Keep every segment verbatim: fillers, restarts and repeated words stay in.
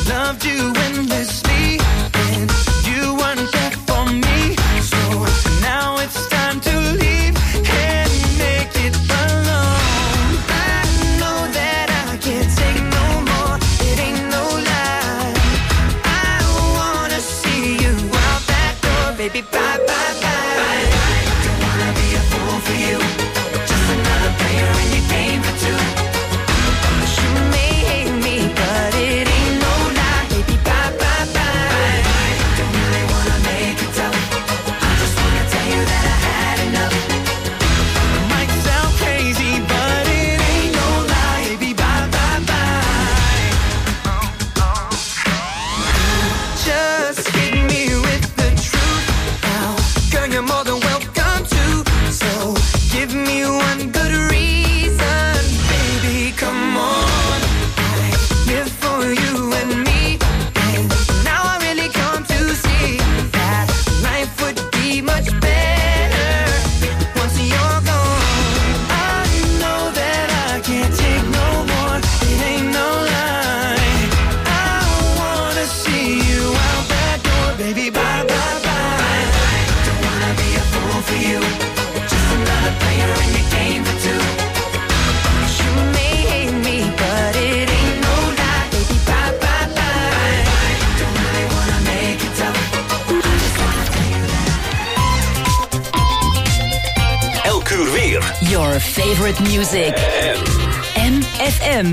loved you endlessly, and you weren't there for me. So now it's time to leave and make it alone. I know that I can't take no more, it ain't no lie. I wanna see you out that door, baby, bye, bye, bye, bye, bye. Don't wanna be a fool for you, just another player in your game for two. You may hate me, but it ain't no lie, baby, bye, bye, bye. Don't really wanna make it tough, I just wanna tell you that I had enough. It might sound crazy, but it ain't no lie, baby, bye, bye, bye. Just hit me with the truth now, girl, you're more than welcome to. So give me one good reason, baby, come on. I live for you and me, and now I really come to see that life would be much better once you're gone. I know that I can't take no more, it ain't no lie. I wanna see you out that door, baby, bye, bye, bye. Don't wanna be a fool for you, just another player in your game for two. You may hate me, but it ain't no lie, baby, bye, bye, bye. Don't really wanna make it tough, I just wanna tell you that. Elk uur weer. Your favorite music. M F M.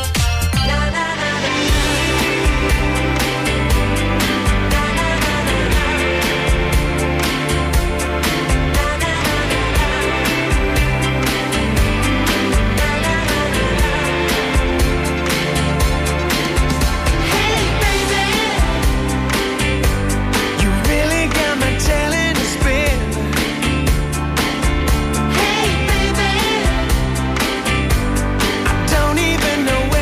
You really got my talent to spin. Hey, baby, I don't even know where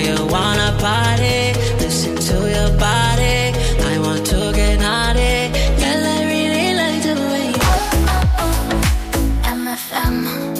you wanna party, listen to your body. I want to get naughty. Girl, I really like the way you M F M.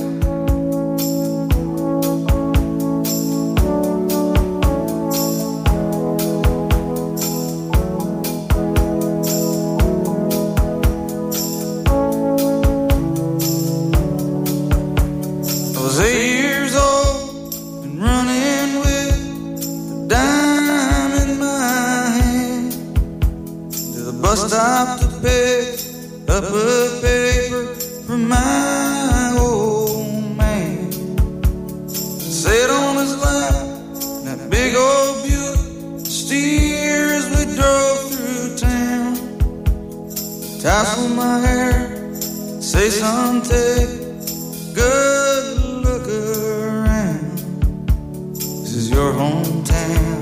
Stop to pick up a paper from my old man. Sat on his lap in that big old Buick, steer as we drove through town. Tousle my hair, say son, take a good look around. This is your hometown.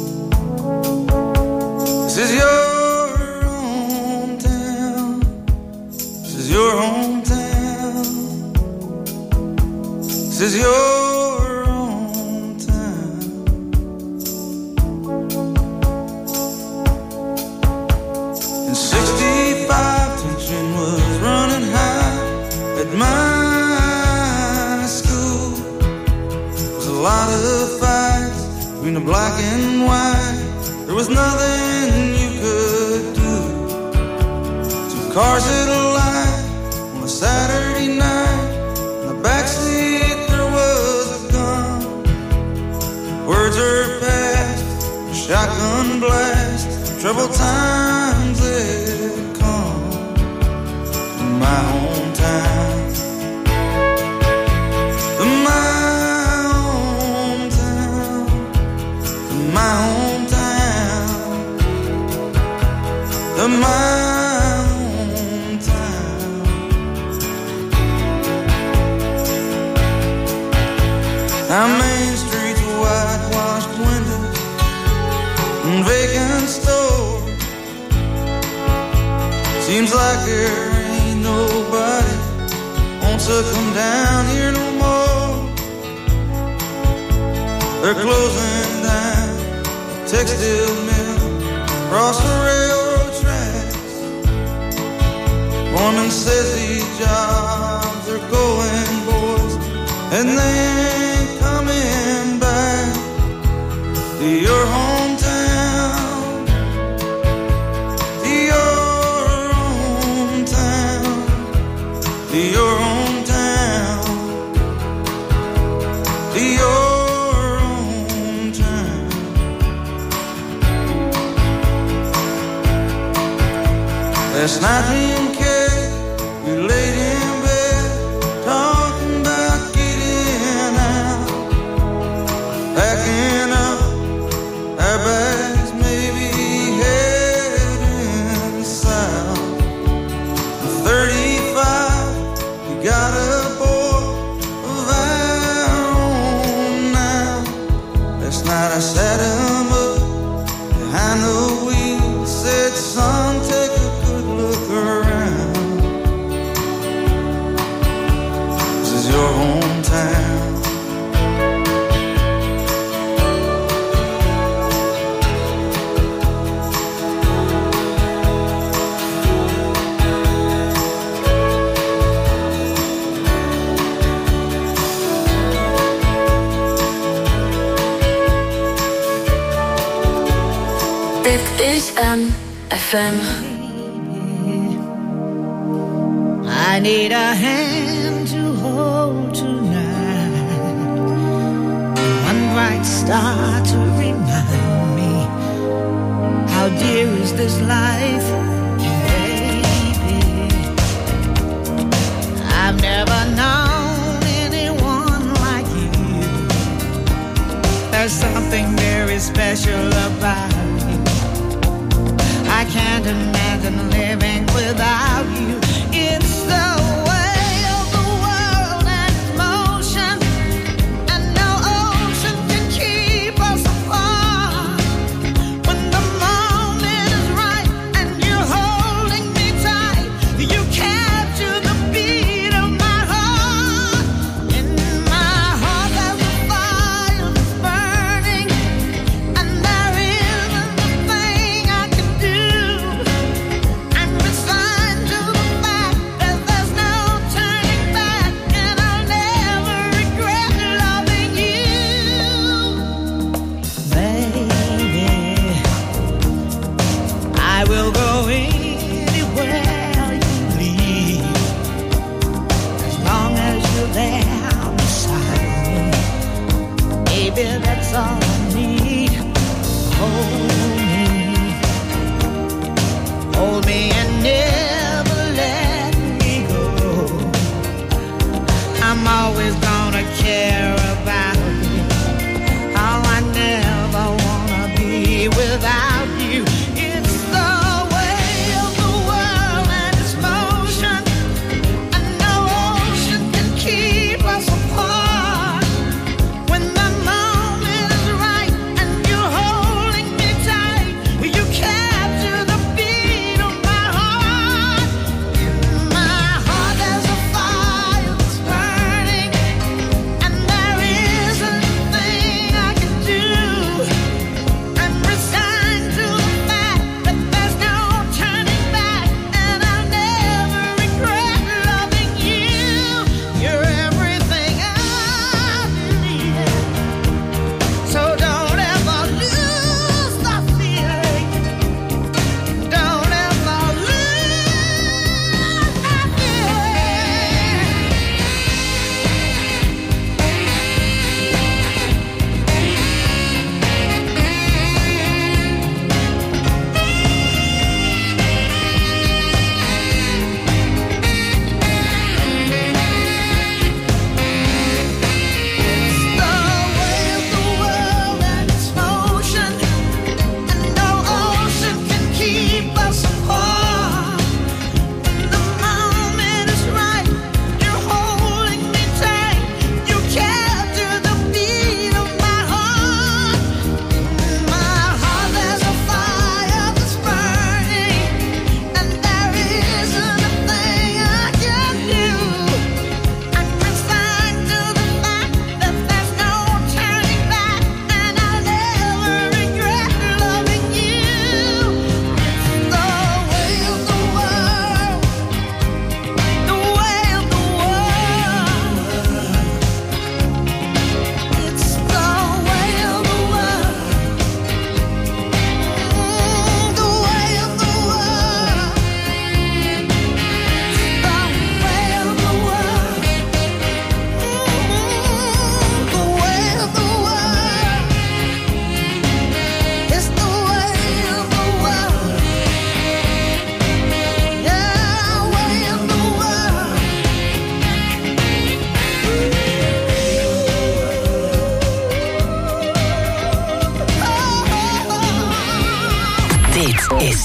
This is your your hometown. This is your hometown. In sixty-five, tension was running high at my school. There was a lot of fights between the black and white. There was nothing you could do. Two cars at a line on a Saturday night. In the backseat there was a gun. Words are past, a shotgun blast. Troubled times had come in my hometown. In my hometown. In my hometown. In my Our main streets, whitewashed windows and vacant stores. Seems like there ain't nobody wants to come down here no more. They're closing down the textile mill across the railroad tracks. Foreman says these jobs are going, boys, and they ain't coming back to your hometown, to your hometown, to your hometown, to your hometown. Last night me and Kay, we laid in bed talking about getting out. Packing up our bags, maybe heading south. thirty-five, we got a boy of our own now. Last night I sat him up behind the wheel, said, son, take a good look around. This is your hometown. Dit is M F M. I need a hand to hold tonight, one bright star to remind me how dear is this life, baby. I've never known anyone like you. There's something very special about you. I can't imagine living without you. It's the way of the world and its motion, and no ocean can keep us apart. When the moment is right and you're holding me tight, you capture the beat of my heart. In my heart there's a fire that's burning, that's all I need. Hold me, hold me and never let me go. I'm always gonna care about you. Oh, I never wanna be without you. It's the way of the world and its motion, and no ocean can keep us apart. When the moment is right and you're holding me tight, you capture the beat of my heart. In my heart there's a fire that's burning, and there isn't a thing I can do. I'm resigned to the fact that there's no turning back, and I'll never regret loving you. You're everything I've needed, so don't ever lose the feeling. Don't ever lose that It's the way of the world and its motion, and no ocean can keep us apart. When the moment is right, you're holding me tight. You capture the beat of my heart. In my heart there's a fire that's burning, and there isn't a thing I can do. I'm resigned to the fact that there's no turning back, and I'll never regret loving you. It's the way of the world, the way of the world. It's the way of the world, Mm, the way of the world. It's the way of the world, Mm, the way of the world. It's the way of the world, yeah, way of the world. Dit is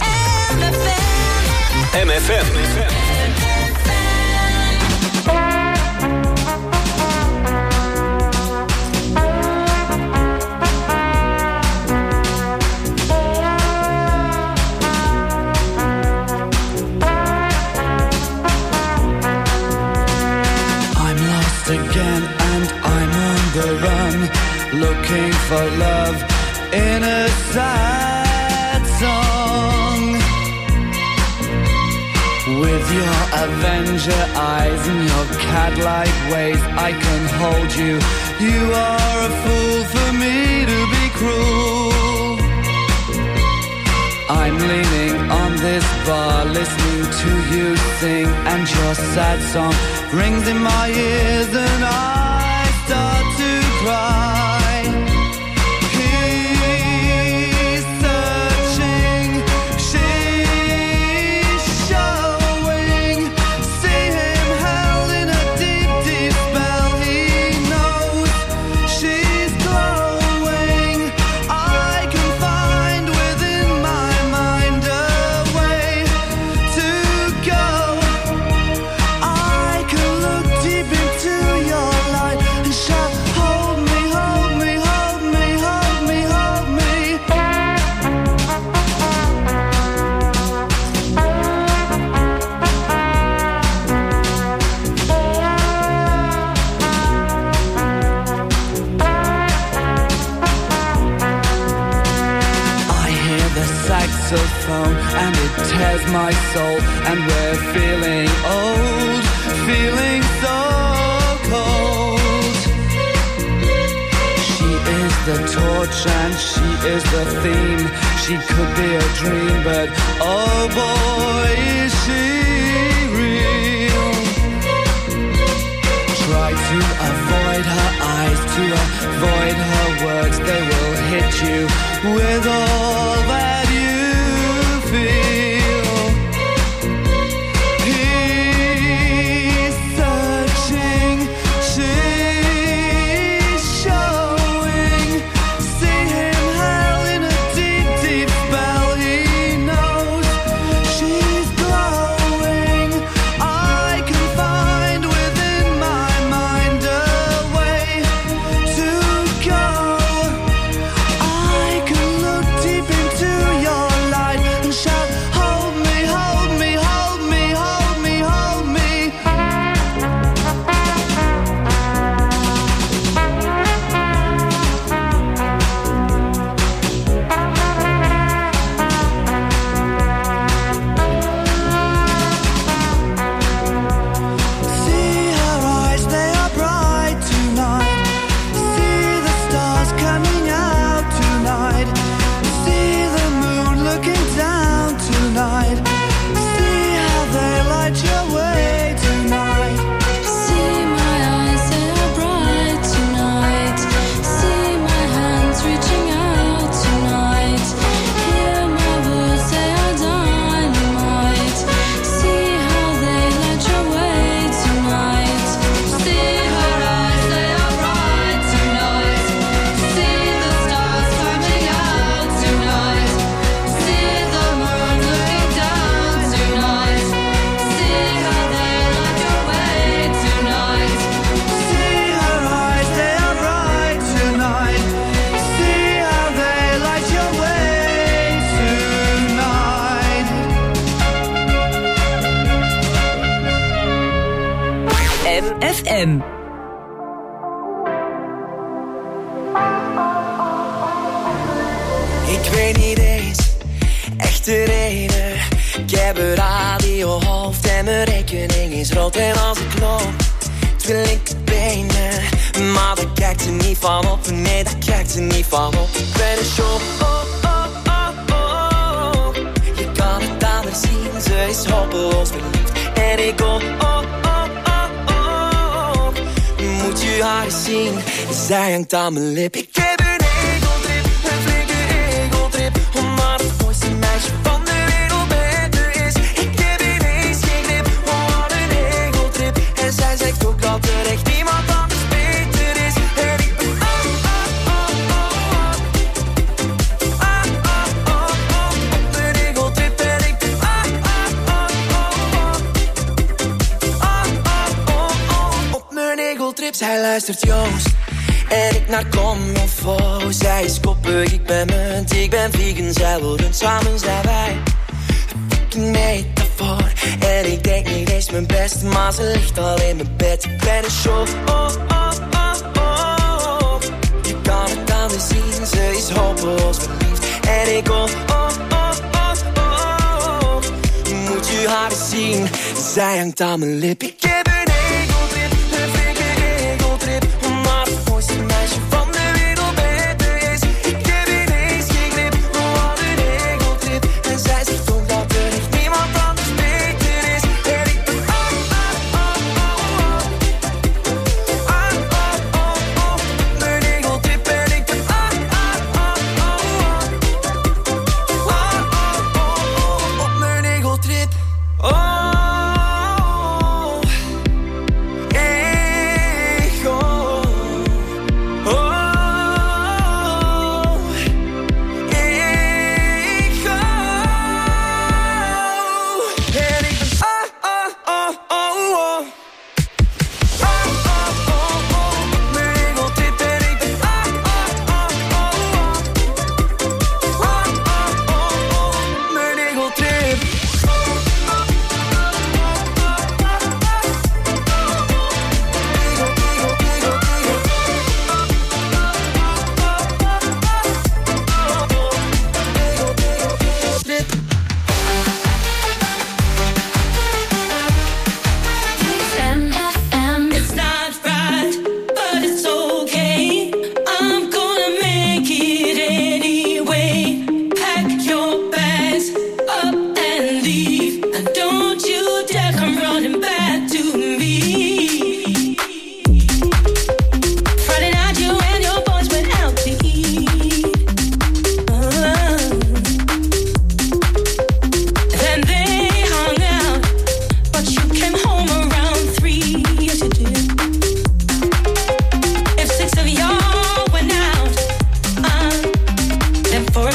M F M. I'm lost again and I'm on the run, looking for love in a sad song. With your Avenger eyes and your cat-like ways, I can hold you. You are a fool for me to be cruel. I'm leaning on this bar, listening to you sing, and your sad song rings in my ears, and I start to cry. He's searching, she's showing. See him held in a deep, deep spell. He knows she's glowing. I can find within my mind a way to go. I can look deep into your light and shout, hold me, hold me, hold me, hold me, hold me. I hear the saxophone and it tears my soul, and we're feeling old, feeling so cold. She is the torch and she is the theme. She could be a dream, but oh boy, is she real. Try to avoid her eyes tries to avoid her words, they will hit you with all that you feel. He's searching, she's showing. See him held in a deep, deep spell. He knows she's glowing. I can find within my mind a way to go. I can look deep into your light and shout, hold me, hold me, hold me, hold me, hold me. See her eyes, they are bright tonight. See the stars coming out tonight. See the moon looking down tonight. See how they light your way tonight. See my eyes, they are bright tonight. See my hands reaching out tonight. Hear my words, they are dynamite. See how they light your way tonight. See her eyes, they are bright tonight. See the stars coming out tonight. See the moon looking down tonight. See how they light your way tonight. See her eyes, they are bright tonight. See how they light your way tonight. M F M. Ik weet niet eens echt de reden. Ik heb een radiohoofd en mijn rekening is rood. En als ik loop, twee linkerbenen. Maar daar kijkt ze niet van op. Nee, daar kijkt ze niet van op. Ik ben een show. Oh, oh, oh, oh. Je kan het aan haar zien, ze is hopeloos verliefd. En ik kom, oh, oh, oh, oh. Moet je haar eens zien, zij hangt aan mijn lip. Ik heb een egeltrip, een flinke egeltrip. Omdat het mooiste meisje van de wereld beter is. Ik heb ineens geen grip, oh wat een egeltrip. En zij zegt ook dat er echt niemand anders beter is. En ik ben oh, oh, oh, oh, oh. Ah, oh, oh, oh. Op een egeltrip en ik ben ah, ah, oh, oh, oh. Ah, oh, oh, oh. Op mijn egeltrip, zij luistert Joost. En ik naar Comme Il Faut. Zij is koppig, ik ben munt. Ik ben vegan, zij wil rund. Samen zijn wij een fucking metafoor. En ik denk niet eens mijn best, maar ze ligt al in mijn bed. Ik ben een show, oh, oh, oh, oh. Je kan het aan haar zien, ze is hopeloos verliefd. En ik kom, oh, oh, oh, oh. Moet je haar eens zien, zij hangt aan mijn lip. Ik heb een egeltrip, een flinke egeltrip. Omdat het mooiste meisje van de wereld beter is. Ik heb ineens geen grip, oh wat een egeltrip. En zij zegt ook dat er echt niemand anders beter is. En ik ben oh, oh, oh, oh, oh. Ah, oh, oh, oh. Mijn egeltrip en ik ben ah, ah, oh, oh, oh. Ah, oh, oh, oh. Op mijn egeltrip. Oh,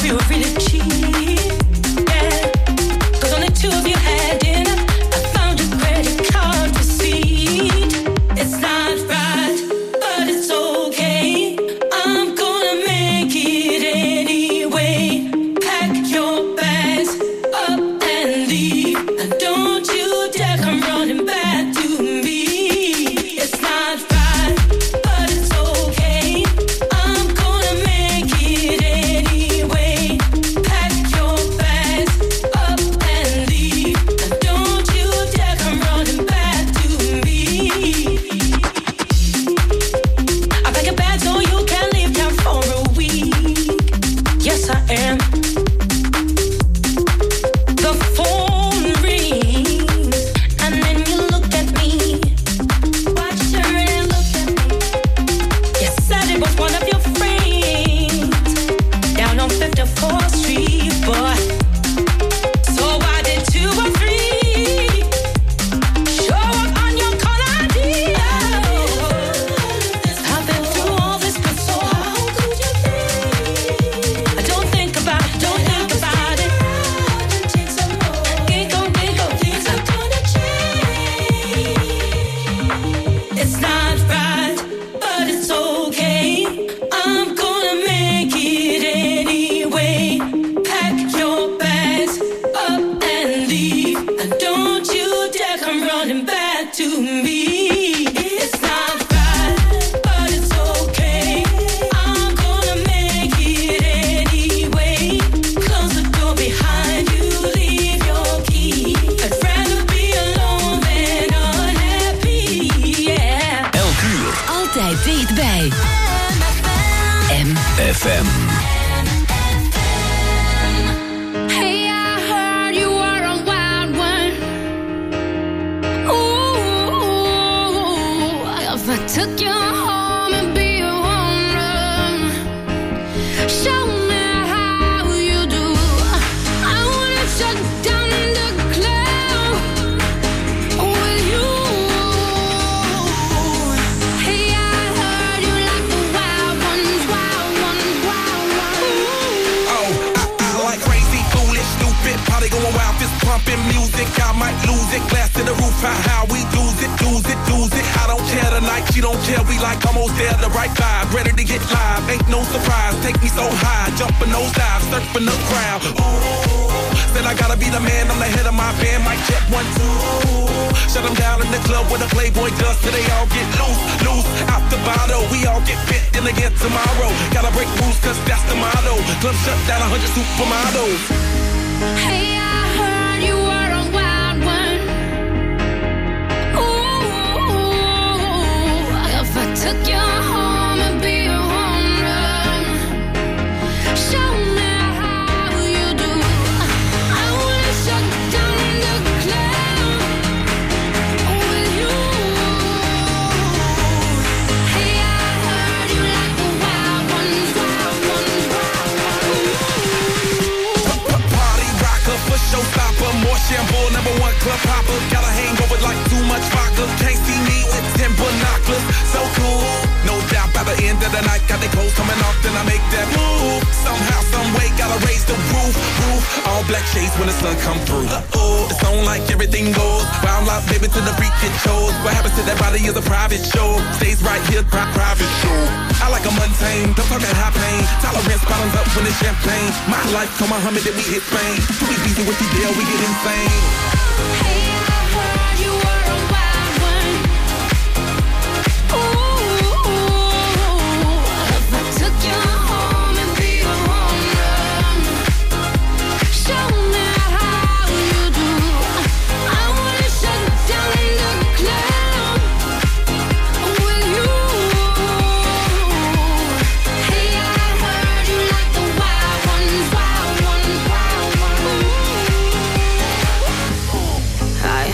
I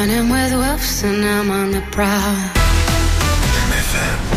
running with wolves and I'm on the prowl. M F M.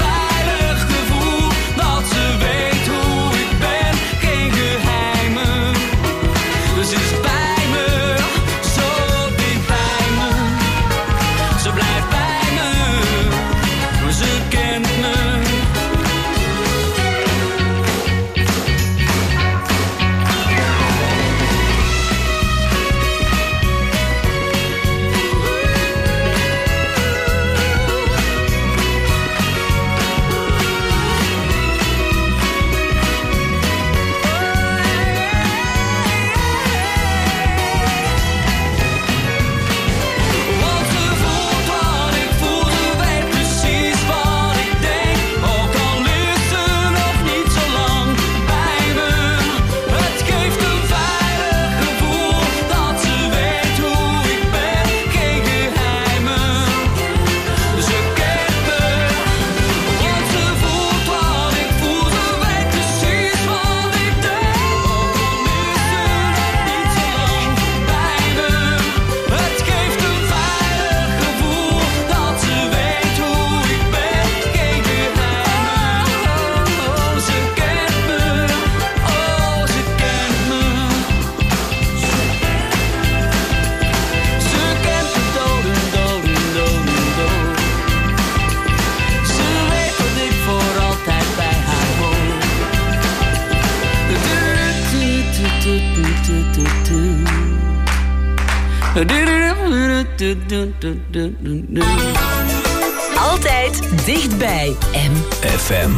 Geen geheimen. Altijd dichtbij. M F M.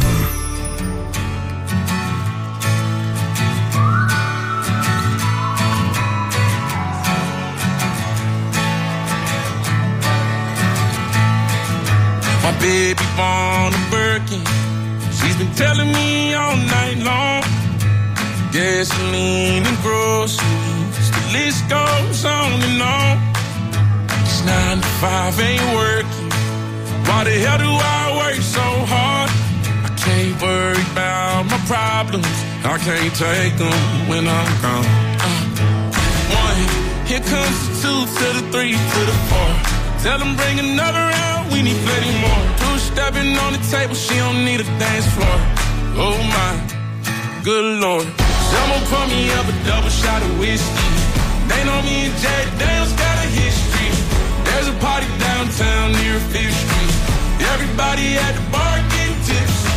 My baby born a Birkin. She's been telling me all night long. Gasoline and groceries, the list goes on and on. It's nine to five, ain't working. Why the hell do I work so hard? I can't worry about my problems. I can't take them when I'm gone. Uh, one, here comes the two to the three to the four. Tell them bring another round, we need plenty more. Two stepping on the table, she don't need a dance floor. Oh my, good lord. Someone pour me up a double shot of whiskey. They know me and Jack Daniels got a history. There's a party downtown near Fifth Street. Everybody at the bar getting tipsy.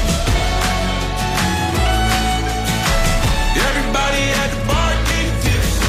Everybody at the bar getting tipsy.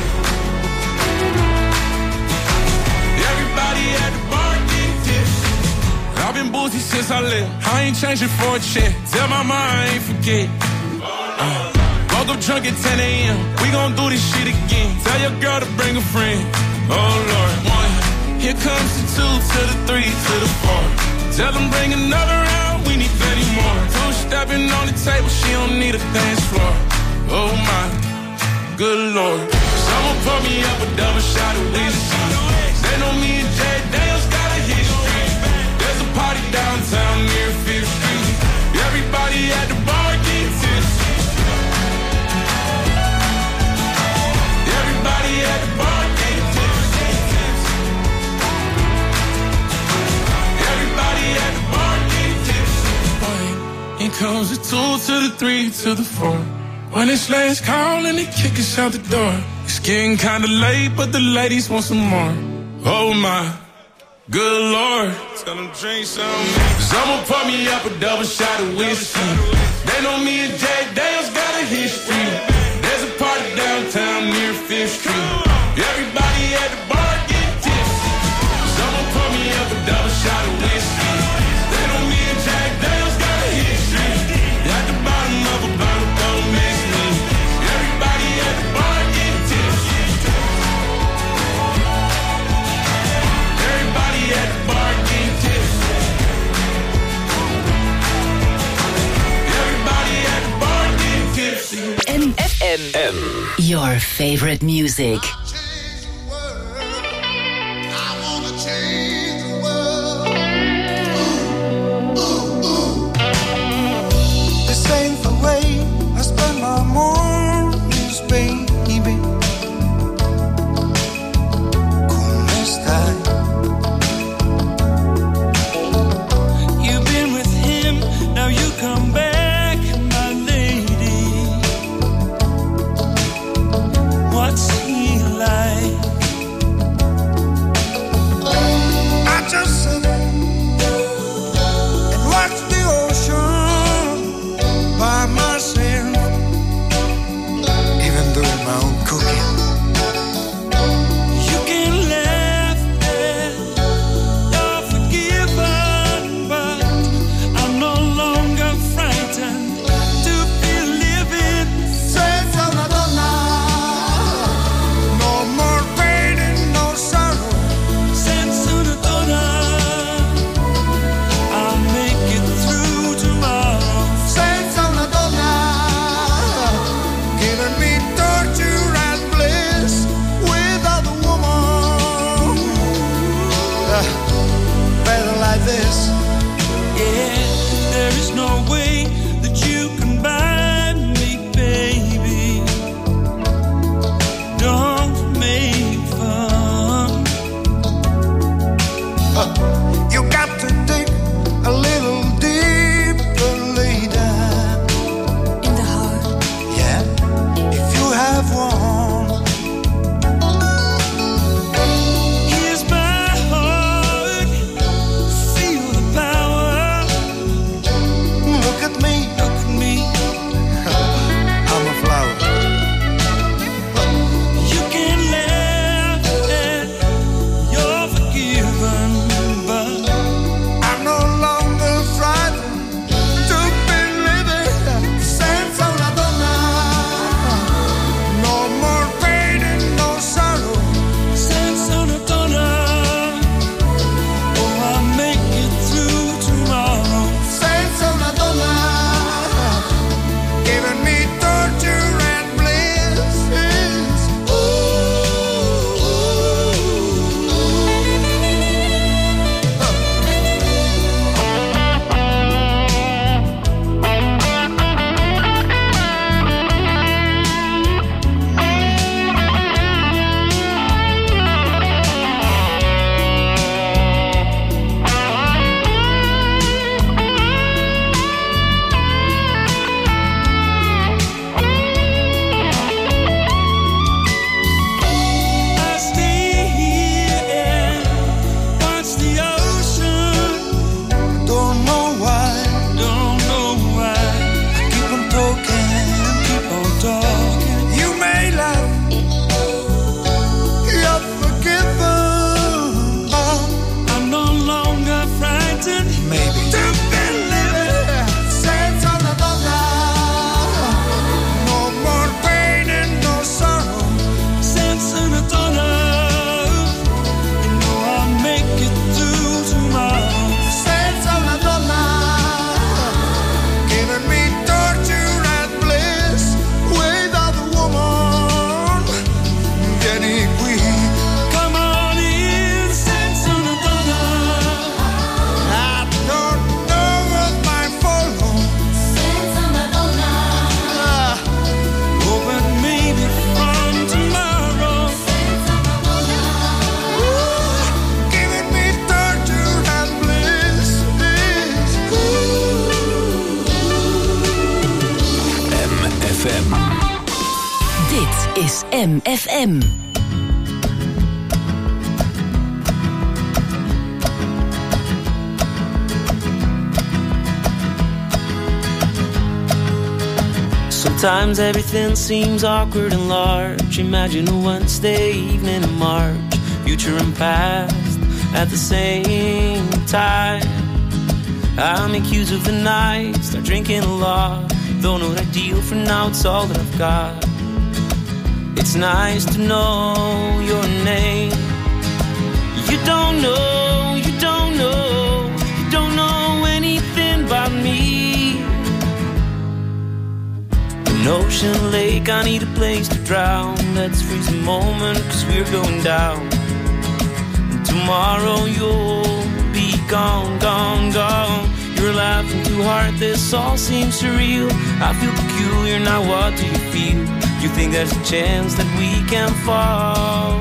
Everybody at the bar getting tipsy. I've been boozy since I left. I ain't changing for a check. Tell my mom I ain't forget. Uh. Woke up drunk at ten a.m. We gon' do this shit again. Tell your girl to bring a friend. Oh Lord, one. Here comes the two to the three to the four. Tell them bring another round. We need plenty more. Two stepping on the table. She don't need a dance floor. Oh my, good lord. Someone pour me up a double shot of whiskey. They know me and Jack Daniels got a history. There's a party downtown near Fifth Street. Everybody at the bar getting tipsy. Everybody at the bar getting tipsy. Everybody at the bar getting tipsy. Here comes the two to the three to the four. When it's last call and they kick us out the door. It's getting kinda late, but the ladies want some more. Oh my, good lord. Tell them drink some. Someone pour me up a double shot of whiskey. They know me and Jack Daniels got a history. There's a party downtown near Fifth Street. Everybody at the bar getting tipsy. Someone pour me up a double shot of whiskey. They know me and Jack Daniels got a history. At the bottom of a bottle, don't miss me. Everybody at the bar getting tipsy. Everybody at the bar getting tipsy. Everybody at the bar getting tipsy. M F M. M. Your favorite music. This ain't the way I spend my mornings, baby. ¿Cómo estás? You've been with him, now you come back, my lady. What's he like? F M. Dit is M F M. Sometimes everything seems awkward and large. Imagine a Wednesday evening in March, future and past at the same time. I make use of the night, start drinking a lot. Don't know what I deal for now, it's all that I've got. It's nice to know your name. You don't know, you don't know, you don't know anything about me. An ocean lake, I need a place to drown. Let's freeze a moment, cause we're going down. And tomorrow you'll be gone, gone, gone. You're laughing too hard, this all seems surreal. I feel peculiar, now what do you feel? You think there's a chance that we can fall?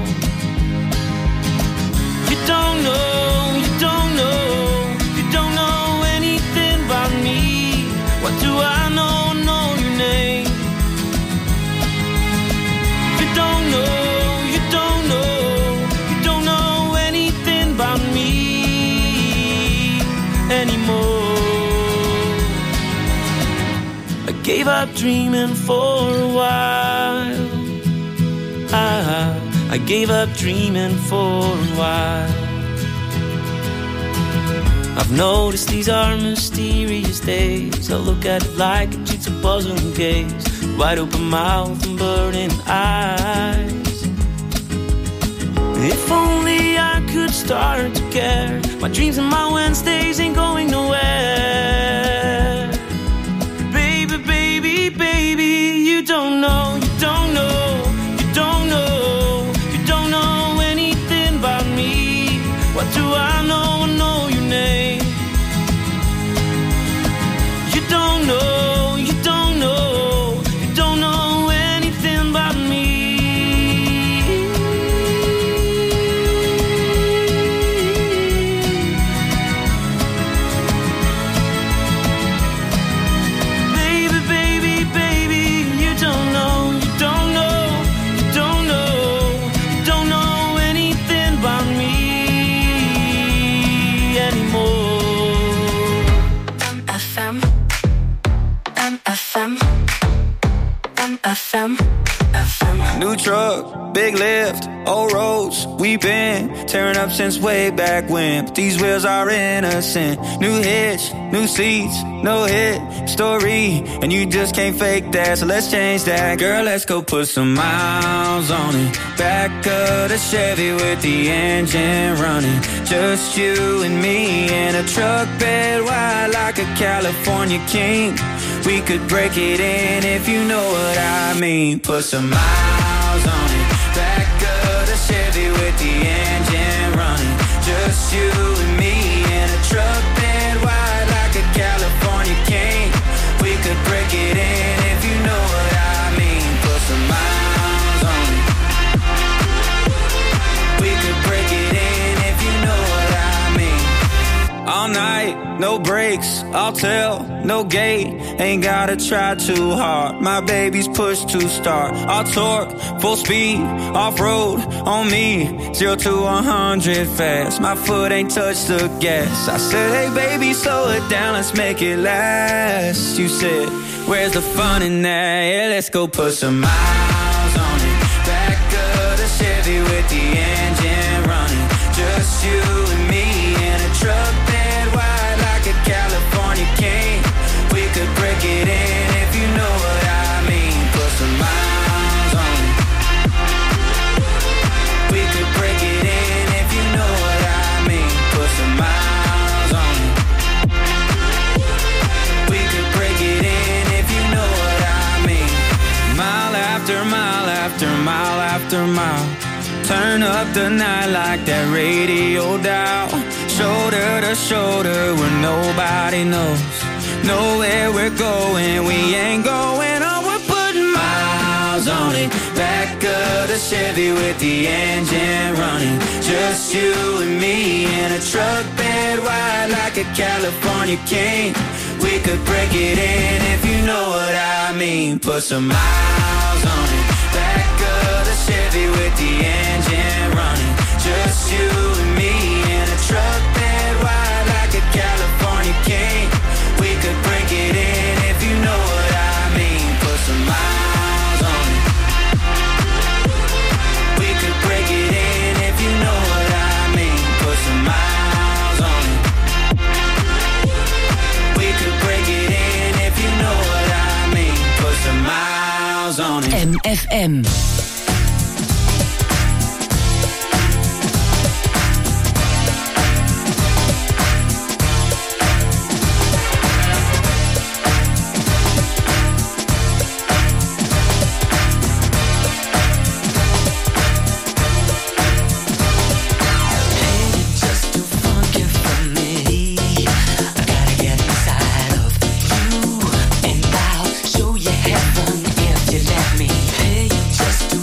You don't know, you don't know, you don't know anything about me. What do I know, know your name? You don't know, you don't know, you don't know anything about me anymore. I gave up dreaming for a while. I, I gave up dreaming for a while. I've noticed these are mysterious days. I look at it like a jigsaw puzzle and gaze. Wide open mouth and burning eyes. If only I could start to care. My dreams and my Wednesdays ain't going nowhere. Baby, baby, baby, you don't know, you don't know, you don't know, you don't know anything about me. What do I know? I know your name. You don't know, you don't know, you don't know anything about me. Baby, baby, baby, you don't know, you don't know, you don't know, you don't know anything about me anymore. M F M, M F M, M F M, F M. New truck, big lift, old roads, we been tearing up since way back when. But these wheels are innocent. New hitch, new seats, no hit story, and you just can't fake that. So let's change that, girl. Let's go put some miles on it. Back of the Chevy with the engine running. Just you and me in a truck bed wide like a California king. We could break it in if you know what I mean. Put some miles on it. Back of the Chevy with the engine running. Just you and me in a truck bed wide like a California king. We could break it in if you know what I mean. Put some miles on it. We could break it in if you know what I mean. All night, no breaks, I'll tell, no gate. Ain't gotta try too hard, my baby's push to start. I'll torque, full speed, off-road, on me. Zero to one hundred fast, my foot ain't touched the gas. I said, hey baby, slow it down, let's make it last. You said, where's the fun in that? Yeah, let's go put some miles on it. Back of the Chevy with the engine running. Just you and me in a truck bed wide like a California king. We could break it in if you know what I mean. Put some miles on it. We could break it in if you know what I mean. Put some miles on it. We could break it in if you know what I mean. Mile after mile after mile after mile. Turn up the night like that radio dial. Shoulder to shoulder where nobody knows. Know where we're going, we ain't going on. We're putting miles on it. Back of the Chevy with the engine running. Just you and me in a truck bed wide like a California king. We could break it in if you know what I mean. mean? Put some miles on it. Back of the Chevy with the engine running. Just you and me in a truck that wide like a California king. We could break it in if you know what I mean. Put some miles on it. We could break it in if you know what I mean. Put some miles on it. We could break it in if you know what I mean. Put some miles on it. M F M. Just to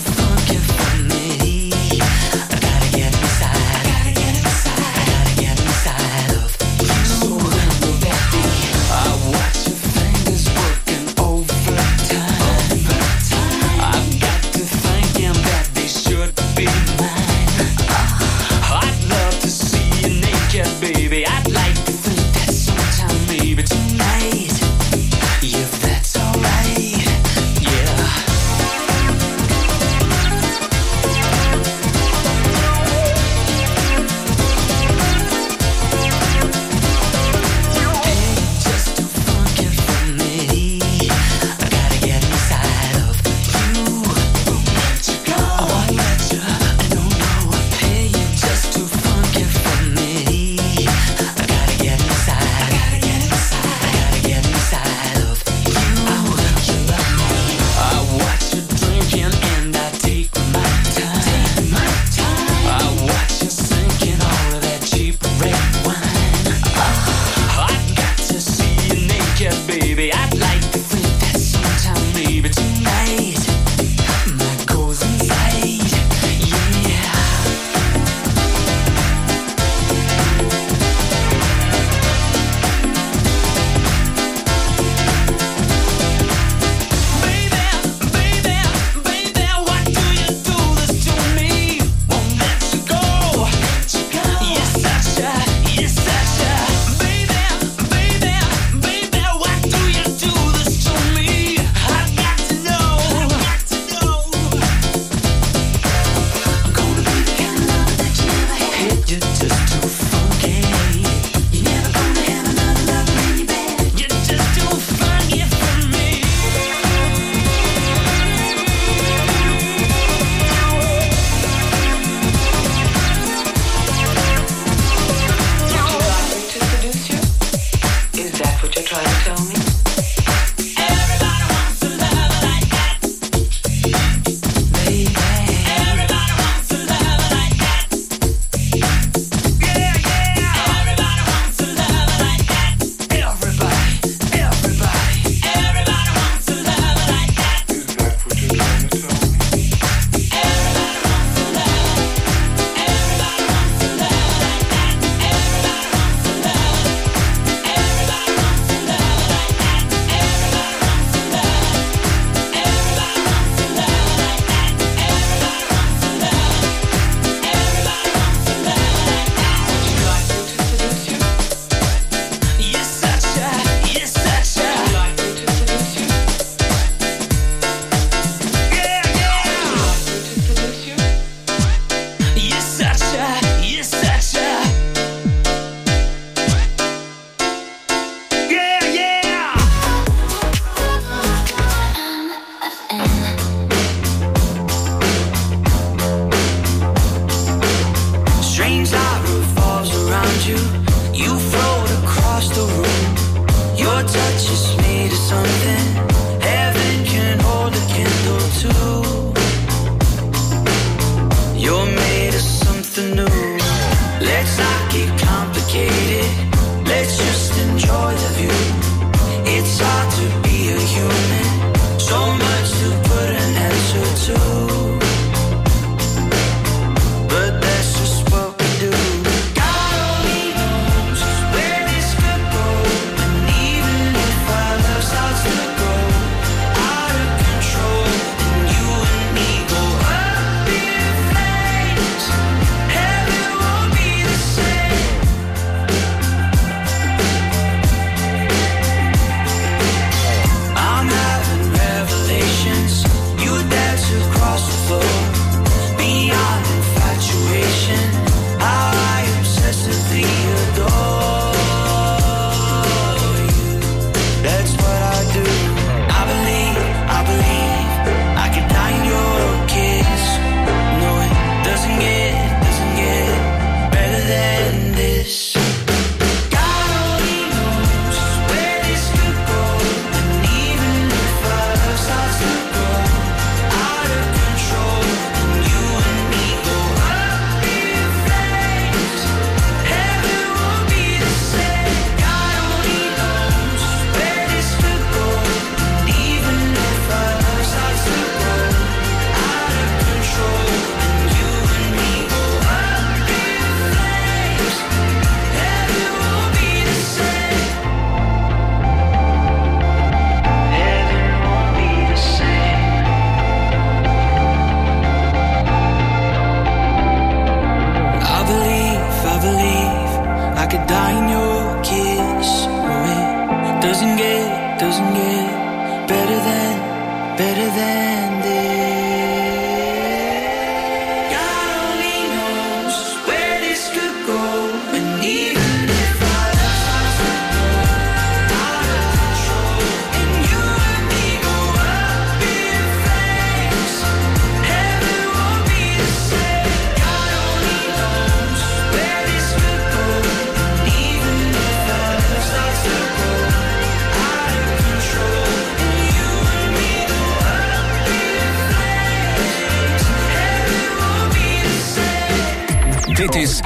Dit is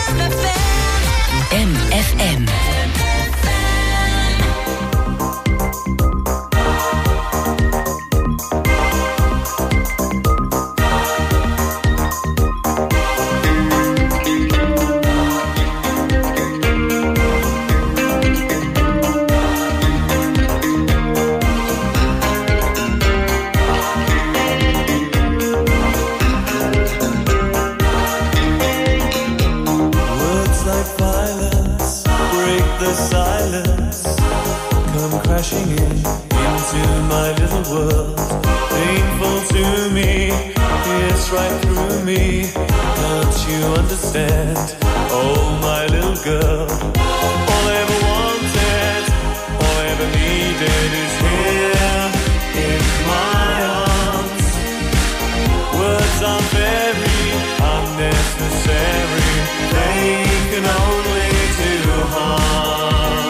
M F M. Crashing in into my little world, painful to me, it's right through me. Don't you understand? Oh, my little girl. All I ever wanted, all I ever needed is here in my arms. Words are very unnecessary, they can only do harm.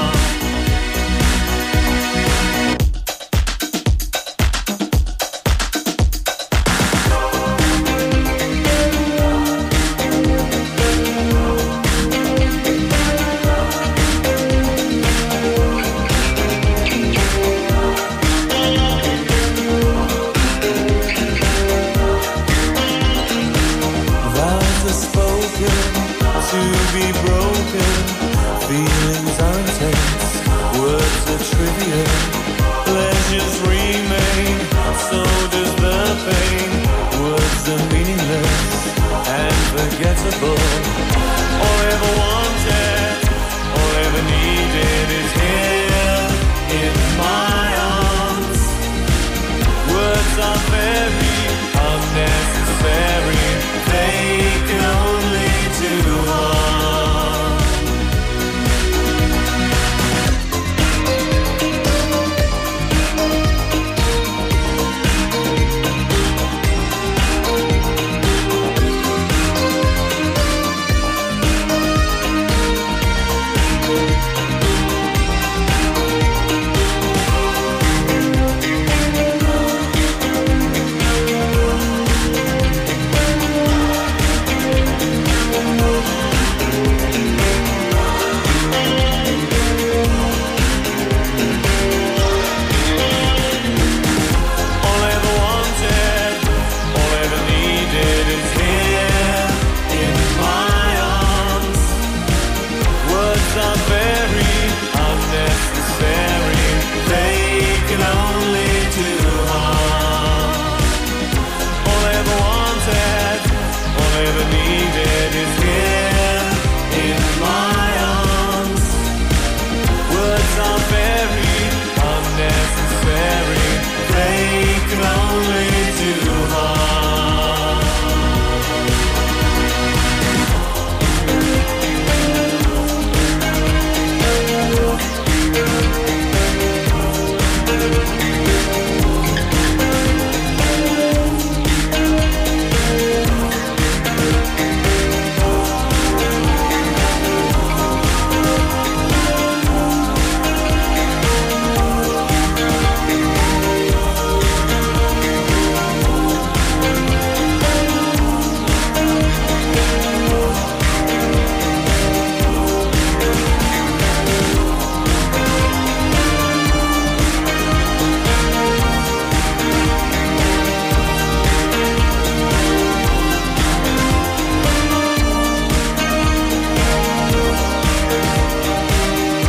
To be broken, feelings are intense, words are trivial, pleasures remain, so does the pain. Words are meaningless and forgettable. All I ever wanted, all I ever needed is here in my arms. Words are very unnecessary, they can only do harm.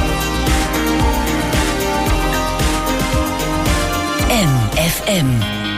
M F M.